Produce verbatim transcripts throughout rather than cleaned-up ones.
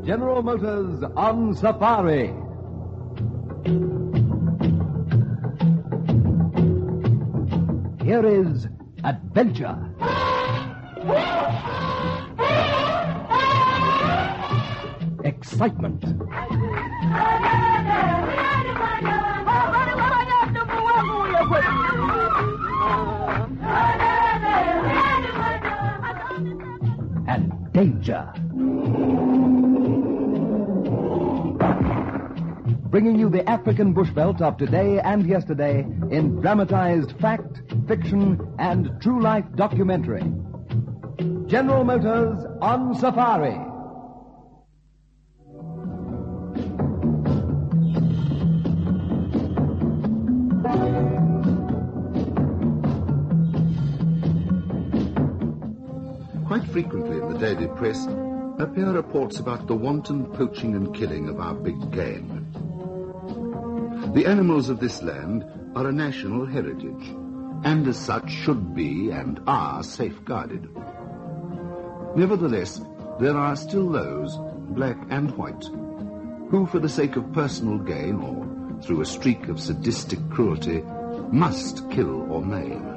General Motors on Safari. Here is adventure. Excitement. And danger. Bringing you the African bush veld of today and yesterday in dramatized fact, fiction, and true life documentary. General Motors on Safari. Quite frequently in the daily press appear reports about the wanton poaching and killing of our big game. The animals of this land are a national heritage, and as such should be and are safeguarded. Nevertheless, there are still those, black and white, who for the sake of personal gain or through a streak of sadistic cruelty must kill or maim.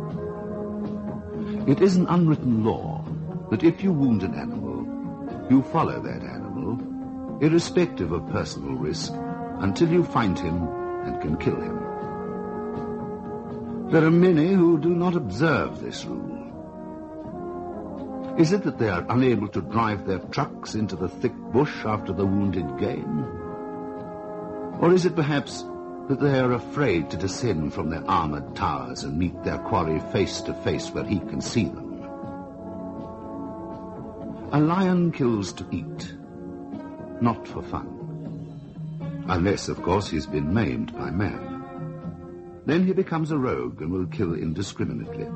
It is an unwritten law that if you wound an animal, you follow that animal, irrespective of personal risk, until you find him and can kill him. There are many who do not observe this rule. Is it that they are unable to drive their trucks into the thick bush after the wounded game? Or is it perhaps that they are afraid to descend from their armored towers and meet their quarry face to face where he can see them? A lion kills to eat, not for fun. Unless, of course, he's been maimed by man. Then he becomes a rogue and will kill indiscriminately.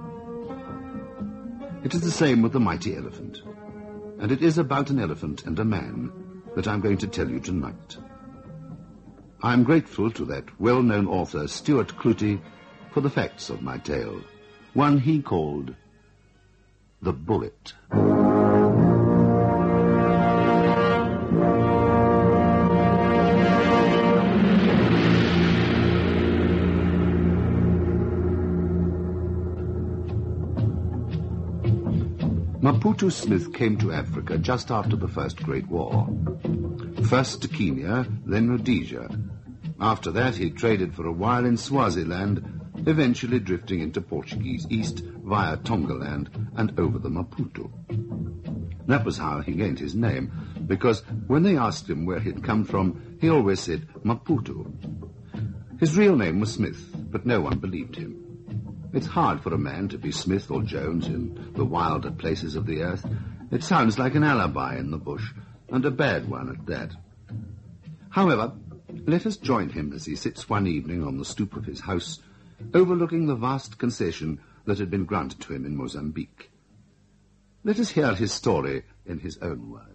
It is the same with the mighty elephant. And it is about an elephant and a man that I'm going to tell you tonight. I'm grateful to that well-known author, Stuart Clutie, for the facts of my tale, one he called The Bullet. Maputo Smith came to Africa just after the First Great War. First to Kenya, then Rhodesia. After that, he traded for a while in Swaziland, eventually drifting into Portuguese East via Tongaland and over the Maputo. That was how he gained his name, because when they asked him where he'd come from, he always said Maputo. His real name was Smith, but no one believed him. It's hard for a man to be Smith or Jones in the wilder places of the earth. It sounds like an alibi in the bush, and a bad one at that. However, let us join him as he sits one evening on the stoop of his house, overlooking the vast concession that had been granted to him in Mozambique. Let us hear his story in his own words.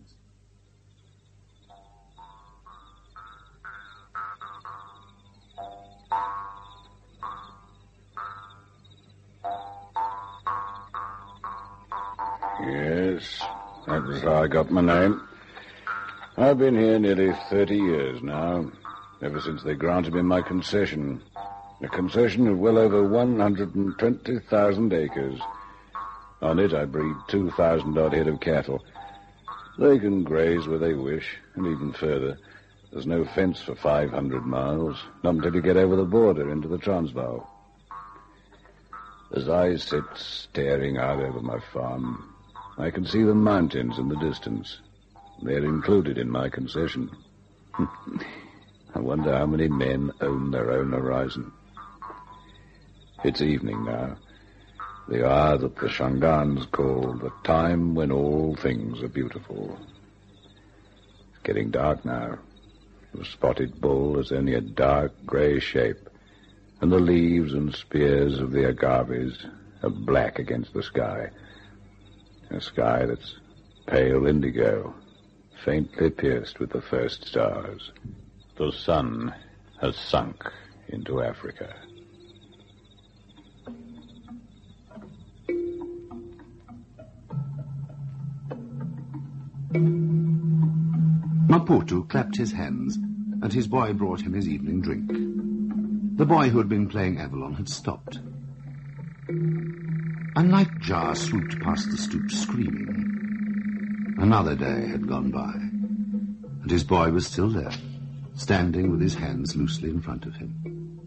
Yes, that was how I got my name. I've been here nearly thirty years now, ever since they granted me my concession. A concession of well over one hundred twenty thousand acres. On it I breed two thousand odd head of cattle. They can graze where they wish, and even further. There's no fence for five hundred miles, not until you get over the border into the Transvaal. As I sit staring out over my farm, I can see the mountains in the distance. They're included in my concession. I wonder how many men own their own horizon. It's evening now, the hour that the Shangans call the time when all things are beautiful. It's getting dark now. The spotted bull is only a dark grey shape, and the leaves and spears of the agaves are black against the sky. A sky that's pale indigo, faintly pierced with the first stars. The sun has sunk into Africa. Maputo clapped his hands, and his boy brought him his evening drink. The boy who had been playing Avalon had stopped. A nightjar swooped past the stoop screaming. Another day had gone by, and his boy was still there, standing with his hands loosely in front of him.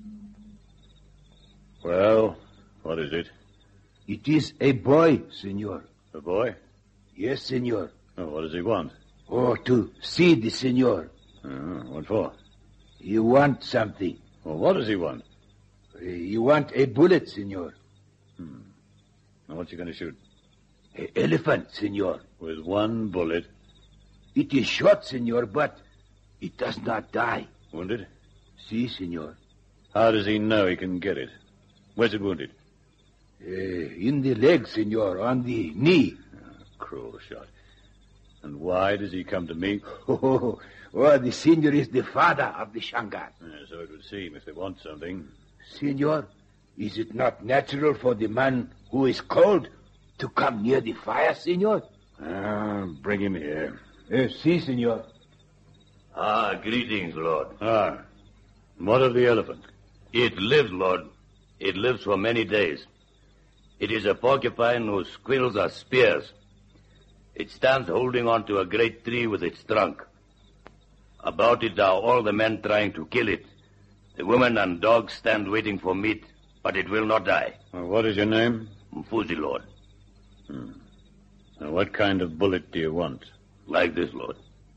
Well, what is it? It is a boy, senor. A boy? Yes, senor. Oh, what does he want? Oh, to see the senor. Oh, what for? You want something. Well, what does he want? Uh, You want a bullet, senor. Hmm. Now, what's he going to shoot? An elephant, senor. With one bullet. It is shot, senor, but it does not die. Wounded? See, senor. How does he know he can get it? Where's it wounded? Uh, in the leg, senor, on the knee. Oh, cruel shot. And why does he come to me? Oh, oh, the senor is the father of the Shangar. Yeah, so it would seem if they want something. Senor, is it not natural for the man who is cold to come near the fire, senor? Ah, bring him here. Uh, si, senor. Ah, greetings, Lord. Ah, what of the elephant? It lives, Lord. It lives for many days. It is a porcupine whose quills are spears. It stands holding on to a great tree with its trunk. About it are all the men trying to kill it. The women and dogs stand waiting for meat, but it will not die. Well, what is your name? Mfuzi, Lord. Hmm. Now, what kind of bullet do you want? Like this, Lord.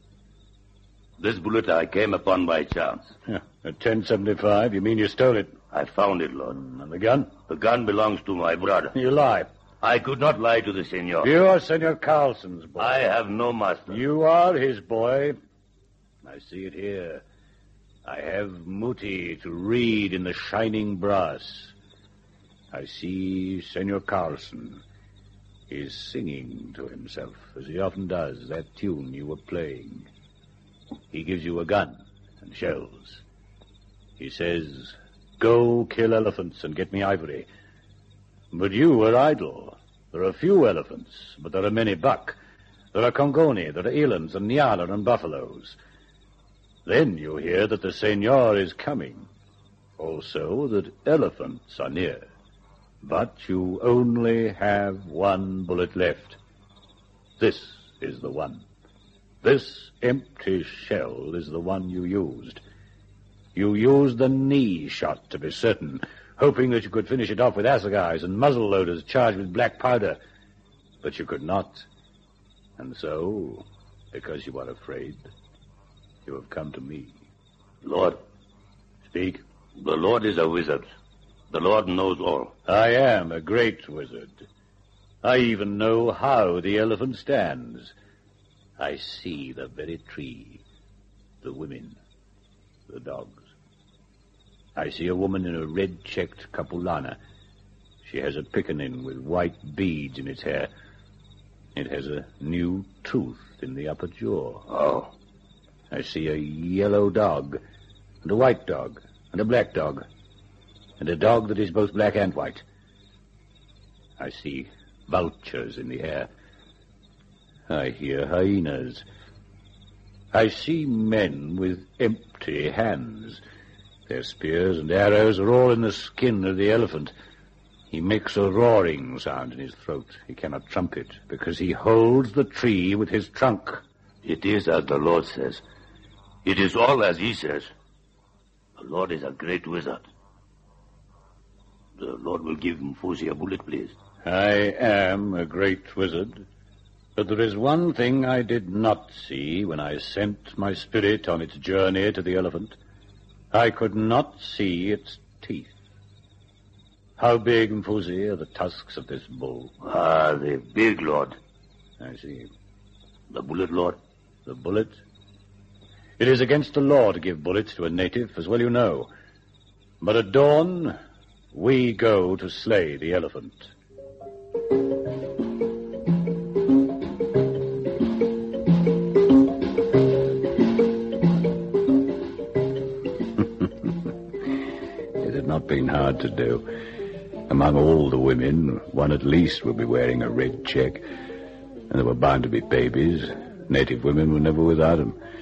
This bullet I came upon by chance. Yeah, a ten seventy-five? You mean you stole it? I found it, Lord. And the gun? The gun belongs to my brother. You lie. I could not lie to the senor. You are Senor Carlson's boy. I have no master. You are his boy. I see it here. I have Muti to read in the shining brass. I see Senor Carlson is singing to himself, as he often does, that tune you were playing. He gives you a gun and shells. He says, go kill elephants and get me ivory. But you are idle. There are few elephants, but there are many buck. There are Congoni, there are elands and nyala and buffaloes. Then you hear that the senor is coming. Also that elephants are near. But you only have one bullet left. This is the one. This empty shell is the one you used. You used the knee shot, to be certain, hoping that you could finish it off with assegais and muzzle loaders charged with black powder. But you could not. And so, because you are afraid, you have come to me. Lord. Speak. The Lord is a wizard. The Lord knows all. I am a great wizard. I even know how the elephant stands. I see the very tree, the women, the dogs. I see a woman in a red-checked capulana. She has a piccanin with white beads in its hair. It has a new tooth in the upper jaw. Oh. I see a yellow dog, and a white dog, and a black dog, and a dog that is both black and white. I see vultures in the air. I hear hyenas. I see men with empty hands. Their spears and arrows are all in the skin of the elephant. He makes a roaring sound in his throat. He cannot trumpet, because he holds the tree with his trunk. It is as the Lord says. It is all as he says. The Lord is a great wizard. The Lord will give Mfuzi a bullet, please. I am a great wizard. But there is one thing I did not see when I sent my spirit on its journey to the elephant. I could not see its teeth. How big, Mfuzi, are the tusks of this bull? Ah, the big Lord. I see. The bullet, Lord? The bullet? It is against the law to give bullets to a native, as well you know. But at dawn, we go to slay the elephant. It had not been hard to do. Among all the women, one at least would be wearing a red check. And there were bound to be babies. Native women were never without them.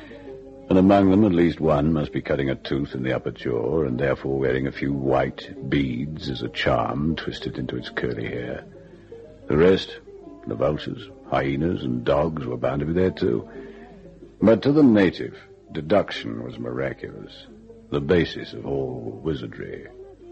And among them at least one must be cutting a tooth in the upper jaw and therefore wearing a few white beads as a charm twisted into its curly hair. The rest, the vultures, hyenas, and dogs were bound to be there too. But to the native, deduction was miraculous, the basis of all wizardry.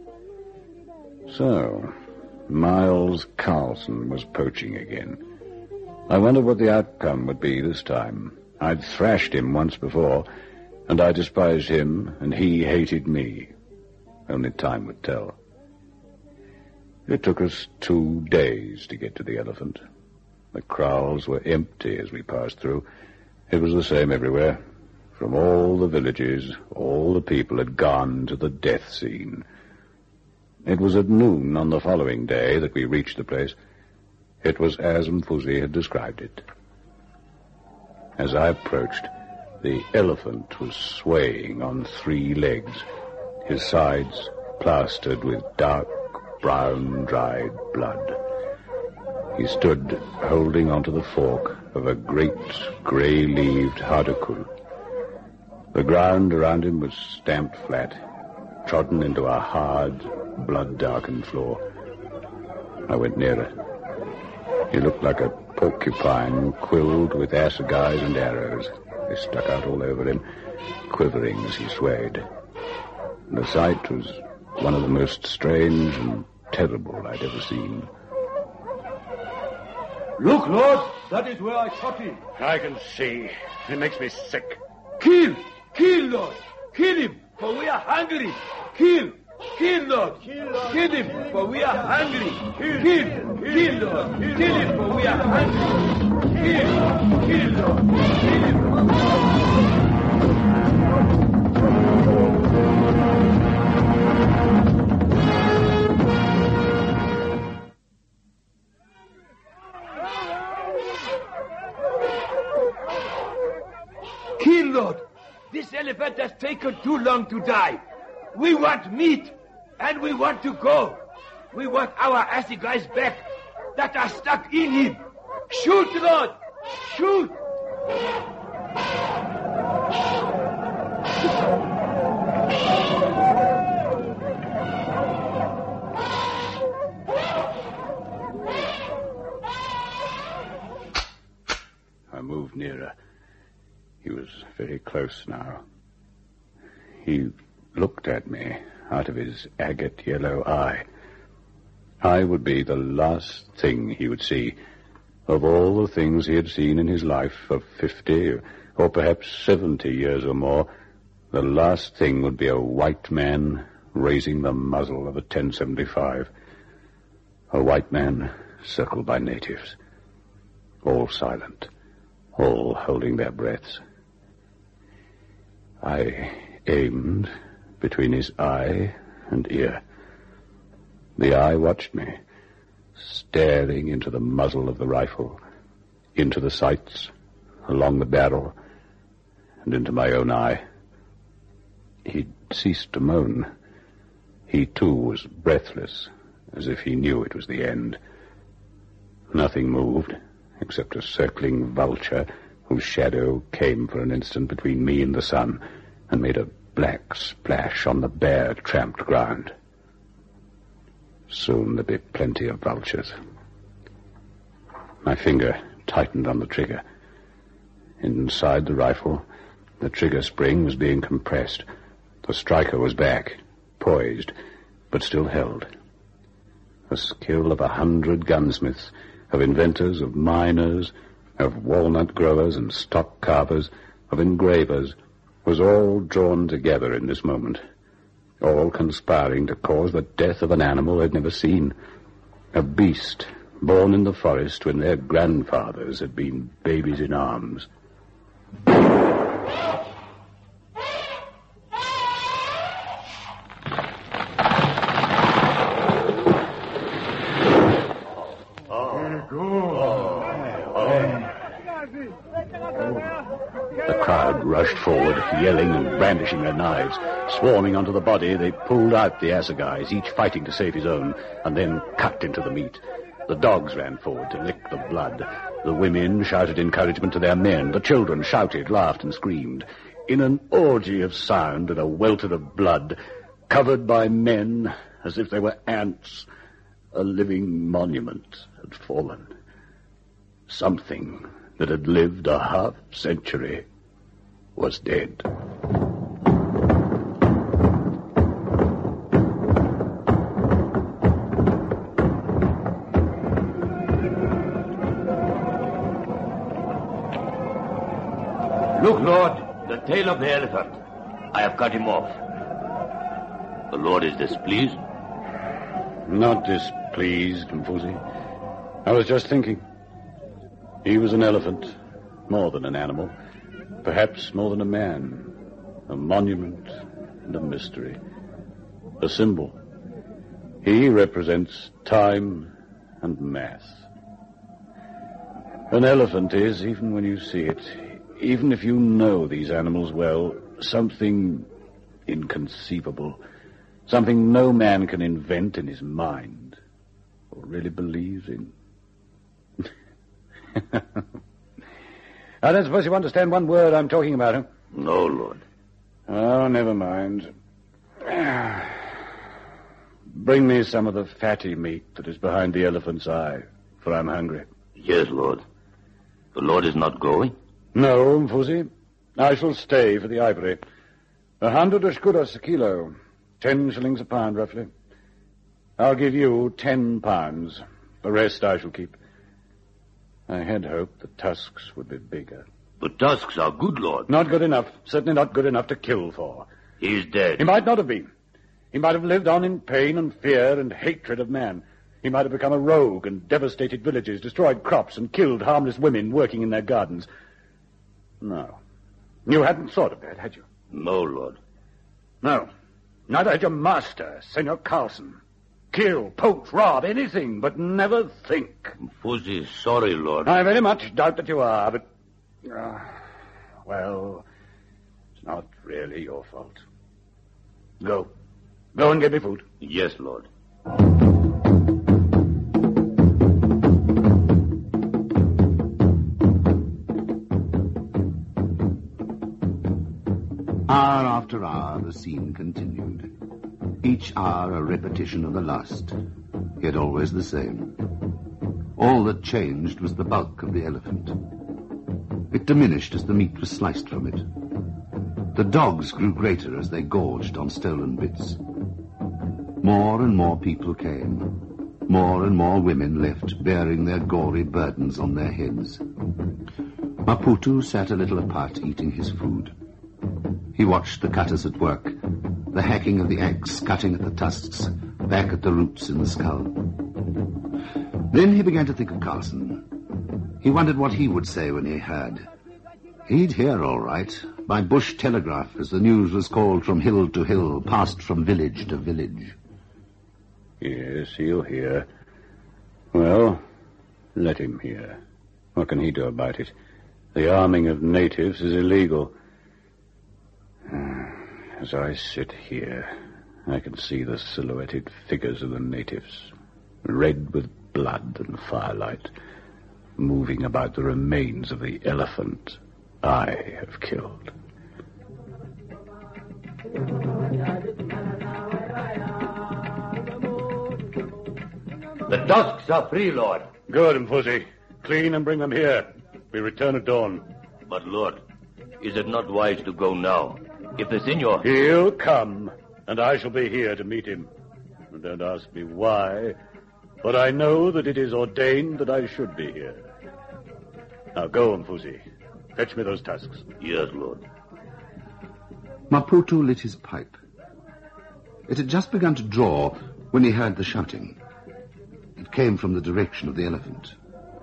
So, Miles Carlson was poaching again. I wondered what the outcome would be this time. I'd thrashed him once before, and I despised him, and he hated me. Only time would tell. It took us two days to get to the elephant. The kraals were empty as we passed through. It was the same everywhere. From all the villages, all the people had gone to the death scene. It was at noon on the following day that we reached the place. It was as Mfuzi had described it. As I approached, the elephant was swaying on three legs, his sides plastered with dark, brown, dried blood. He stood holding onto the fork of a great, grey-leaved hardakul. The ground around him was stamped flat, trodden into a hard, blood-darkened floor. I went nearer. He looked like a porcupine quilled with assegais and arrows. They stuck out all over him, quivering as he swayed. The sight was one of the most strange and terrible I'd ever seen. Look, Lord, that is where I shot him. I can see. It makes me sick. Kill! Kill, Lord! Kill him, for we are hungry! Kill! Kill, Lord! Kill, Lord. Kill him, for we are hungry! Kill! Kill, kill Lord! Kill, kill him, for we are hungry! Kill! Kill, Lord! Kill him! Kill, Lord! This elephant has taken too long to die. We want meat, and we want to go. We want our assegais back that are stuck in him. Shoot, Lord! Shoot! I moved nearer. He was very close now. He looked at me out of his agate yellow eye. I would be the last thing he would see of all the things he had seen in his life of fifty or perhaps seventy years or more. The last thing would be a white man raising the muzzle of a ten seventy-five. A white man circled by natives, all silent, all holding their breaths. I aimed between his eye and ear. The eye watched me, staring into the muzzle of the rifle, into the sights, along the barrel, and into my own eye. He'd ceased to moan. He, too, was breathless, as if he knew it was the end. Nothing moved, except a circling vulture whose shadow came for an instant between me and the sun and made a black splash on the bare, tramped ground. Soon there'd be plenty of vultures. My finger tightened on the trigger. Inside the rifle, the trigger spring was being compressed. The striker was back, poised, but still held. The skill of a hundred gunsmiths, of inventors, of miners, of walnut growers and stock carvers, of engravers, was all drawn together in this moment, all conspiring to cause the death of an animal they'd never seen, a beast born in the forest when their grandfathers had been babies in arms. The crowd rushed forward, yelling and brandishing their knives. Swarming onto the body, they pulled out the assegais, each fighting to save his own, and then cut into the meat. The dogs ran forward to lick the blood. The women shouted encouragement to their men. The children shouted, laughed, and screamed. in an orgy of sound and a welter of blood, covered by men as if they were ants, a living monument had fallen. Something that had lived a half century was dead. Look, Lord, the tail of the elephant. I have cut him off. The Lord is displeased? Not displeased, Mfuzi. I was just thinking. He was an elephant, more than an animal, perhaps more than a man, a monument and a mystery, a symbol. He represents time and mass. An elephant is, even when you see it, even if you know these animals well, something inconceivable, something no man can invent in his mind or really believes in. I don't suppose you understand one word I'm talking about, huh? No, Lord. Oh, never mind. Bring me some of the fatty meat that is behind the elephant's eye, for I'm hungry. Yes, Lord. The Lord is not going? No, Mfuzi. I shall stay for the ivory. A hundred escudos a kilo. Ten shillings a pound, roughly. I'll give you ten pounds. The rest I shall keep. I had hoped the tusks would be bigger. The tusks are good, Lord. Not good enough. Certainly not good enough to kill for. He is dead. He might not have been. He might have lived on in pain and fear and hatred of man. He might have become a rogue and devastated villages, destroyed crops, and killed harmless women working in their gardens. No. You hadn't thought of that, had you? No, Lord. No. Neither had your master, Senor Carlson. Kill, poach, rob, anything, but never think. Mfuzi, sorry, Lord. I very much doubt that you are, but... Uh, well, it's not really your fault. Go. Go and get me food. Yes, Lord. Hour after hour, the scene continued. Each hour a repetition of the last, yet always the same. All that changed was the bulk of the elephant. It diminished as the meat was sliced from it. The dogs grew greater as they gorged on stolen bits. More and more people came. More and more women left, bearing their gory burdens on their heads. Maputo sat a little apart, eating his food. He watched the cutters at work, the hacking of the axe, cutting at the tusks, back at the roots in the skull. Then he began to think of Carlson. He wondered what he would say when he heard. He'd hear all right, by bush telegraph, as the news was called from hill to hill, passed from village to village. Yes, he'll hear. Well, let him hear. What can he do about it? The arming of natives is illegal. As I sit here, I can see the silhouetted figures of the natives, red with blood and firelight, moving about the remains of the elephant I have killed. The tusks are free, Lord. Good, Mfuzi. Clean and bring them here. We return at dawn. But, Lord, is it not wise to go now? If the senor... He'll come, and I shall be here to meet him. And don't ask me why, but I know that it is ordained that I should be here. Now go, Mfuzi. Fetch me those tusks. Yes, Lord. Maputo lit his pipe. It had just begun to draw when he heard the shouting. It came from the direction of the elephant.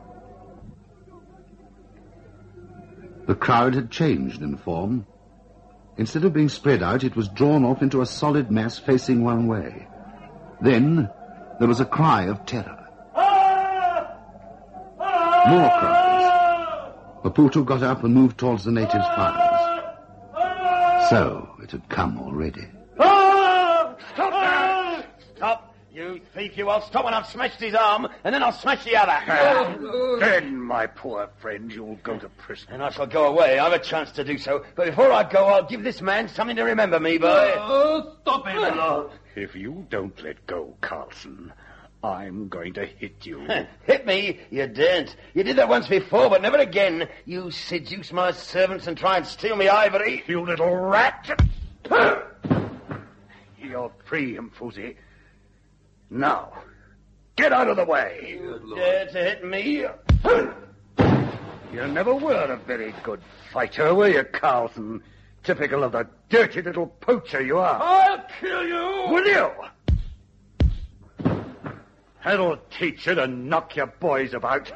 The crowd had changed in form. Instead of being spread out, it was drawn off into a solid mass facing one way. Then there was a cry of terror. More cries. Maputo got up and moved towards the natives' fires. So it had come already. Stop there! Stop, you You thief, you! I'll stop when I've smashed his arm, and then I'll smash the other. Then, my poor friend, you'll go to prison. And I shall go away. I've a chance to do so. But before I go, I'll give this man something to remember me by. Oh, stop it, Lord. If you don't let go, Carlson, I'm going to hit you. Hit me? You daren't. You did that once before, but never again. You seduce my servants and try and steal me ivory. You little rat! You're free, Mfuzi. Now, get out of the way. You dare to hit me? You never were a very good fighter, were you, Carlson? Typical of the dirty little poacher you are. I'll kill you! Will you? That'll teach you to knock your boys about.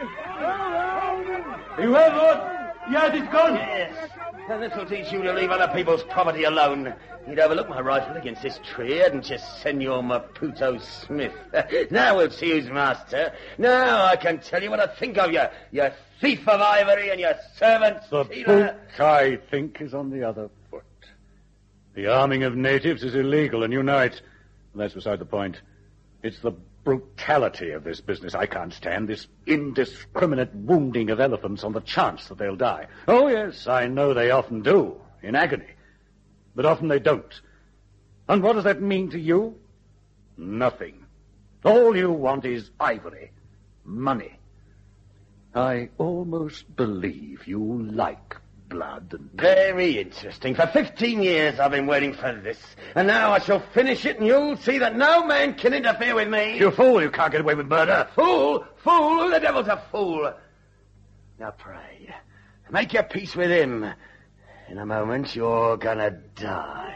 You have, Lord. He has his gun. Yes. And this'll teach you to leave other people's property alone. You'd overlook my rifle against this tree, hadn't you, Senor Maputo Smith? Now we'll see who's master. Now I can tell you what I think of you, you thief of ivory and your servant The stealer. book, I think, is on the other foot. The arming of natives is illegal, and you know it. That's beside the point. It's the brutality of this business I can't stand, this indiscriminate wounding of elephants on the chance that they'll die. Oh, yes, I know they often do, in agony. But often they don't. And what does that mean to you? Nothing. All you want is ivory. Money. I almost believe you like blood and... Very interesting. For fifteen years I've been waiting for this. And now I shall finish it, and you'll see that no man can interfere with me. You fool, you can't get away with murder. Fool! Fool! Who the devil's a fool? Now pray, make your peace with him. In a moment, you're gonna die.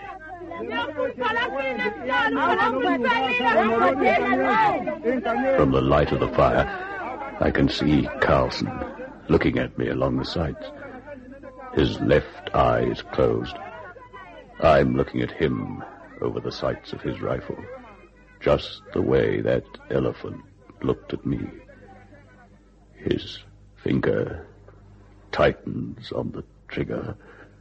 From the light of the fire, I can see Carlson looking at me along the sides. His left eye is closed. I'm looking at him over the sights of his rifle, just the way that elephant looked at me. His finger tightens on the trigger.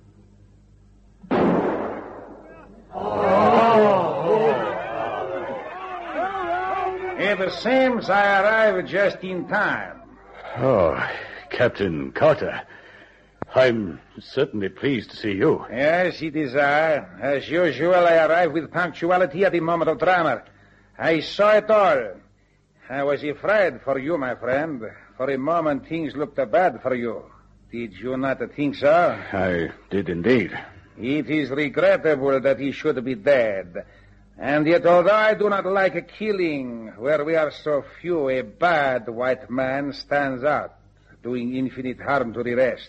It seems I arrived just in time. Oh, Captain Carter, I'm certainly pleased to see you. Yes, it is I. As usual, I arrived with punctuality at the moment of drama. I saw it all. I was afraid for you, my friend. For a moment, things looked bad for you. Did you not think so? I did indeed. It is regrettable that he should be dead. And yet, although I do not like killing, where we are so few, a bad white man stands out, doing infinite harm to the rest.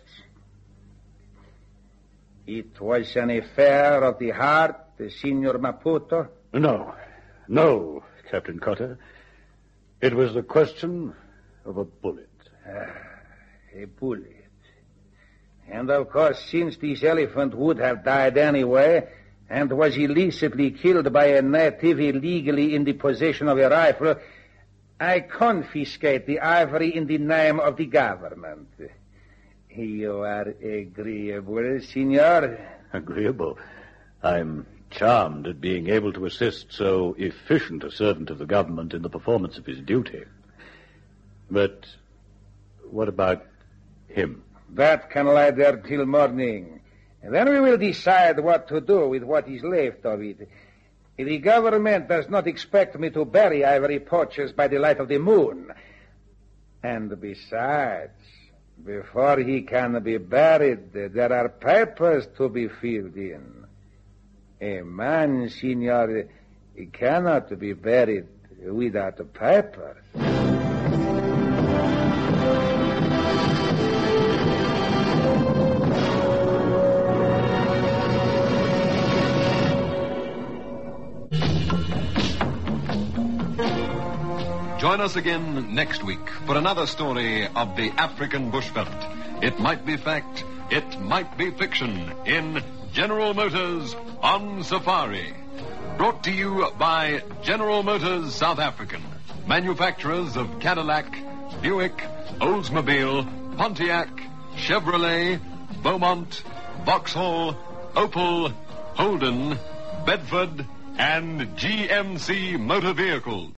It was an affair of the heart, Signor Maputo? No, no, Captain Cotter. It was the question of a bullet. Ah, a bullet. And of course, since this elephant would have died anyway, and was illicitly killed by a native illegally in the possession of a rifle, I confiscate the ivory in the name of the government. You are agreeable, Signor? Agreeable? I'm charmed at being able to assist so efficient a servant of the government in the performance of his duty. But what about him? That can lie there till morning. And then we will decide what to do with what is left of it. The government does not expect me to bury ivory poachers by the light of the moon. And besides, before he can be buried, there are papers to be filled in. A man, Signor, cannot be buried without papers. Join us again next week for another story of the African bushveld. It might be fact, it might be fiction in General Motors on Safari. Brought to you by General Motors South African, manufacturers of Cadillac, Buick, Oldsmobile, Pontiac, Chevrolet, Beaumont, Vauxhall, Opel, Holden, Bedford, and G M C Motor Vehicles.